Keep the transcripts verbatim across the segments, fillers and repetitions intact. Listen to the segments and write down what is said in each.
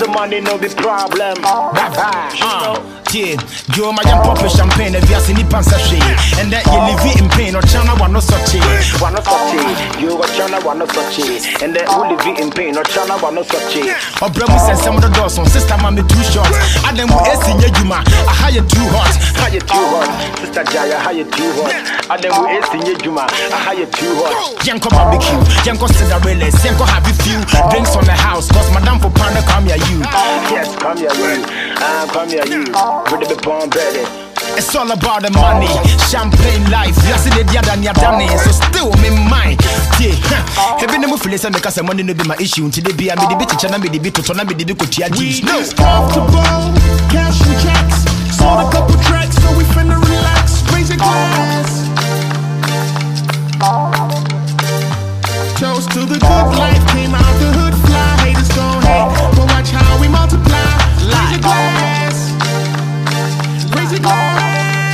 money no be problem. Uh, yeah, you my young pop champagne if you are any pants and that you live in pain or China one no such one no such you are China one no such and that who live in pain or China one no such or brother says some of the doors on sister mommy too short and then we in your juma I hire too hot how you too hot sister Jaya how you too hot and then we in your juma I hire too hot Yanko barbecue Yanko Cinderella Yanko have a few drinks on the house cause madam for panda come here you yes come here you ah come here you with the bomb ready. It's all about the money, champagne life. You see the dia than you done it, so still me mind. Yeah, heaven never feels like because money no be my issue. Until they be a me the bitch and I me the bit to turn me the bit to tear jeans. No, it's comfortable, cash and checks. Sold a couple tracks, so we finna relax. Raise your glass. Toast to the good life, came out the hood fly. Haters gon' hate, but watch how we multiply. Raise your glass. Raise your glass.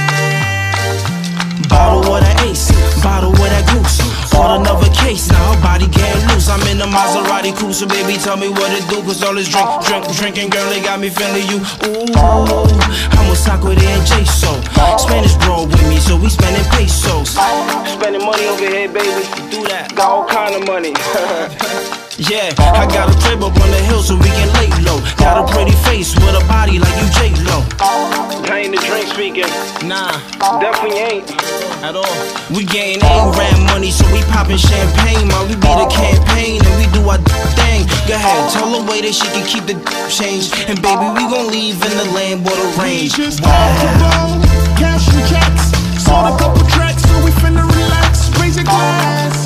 Bottle with an ace, bottle with that goose. On another case, now her body getting loose. I'm in a Maserati coupe, so baby tell me what it do. Cause all this drink, drink, drinking, girl, they got me feeling you. Ooh, I'm a Sakura and J so Spanish bro with me, so we spending pesos. Spending money over here, baby. Do that. Got all kind of money. Yeah, I got a crib up on the hill so we can lay low. Got a pretty face with a body like you J-Lo. I ain't the drink speaking. Nah, definitely ain't at all. We getting A-Ram money, so we popping champagne. Man, we be the campaign and we do our thing. Go ahead, tell her way that she can keep the change. And baby, we gon' leave in the land with a range. Just comfortable, cash and checks. Sold a couple tracks, so we finna relax. Raise your glass.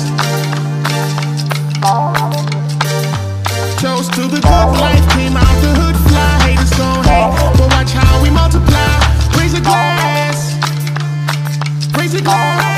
Toast to the good life, came out the hood fly. Haters gon' hate, but watch how we multiply. Raise a glass, raise a glass.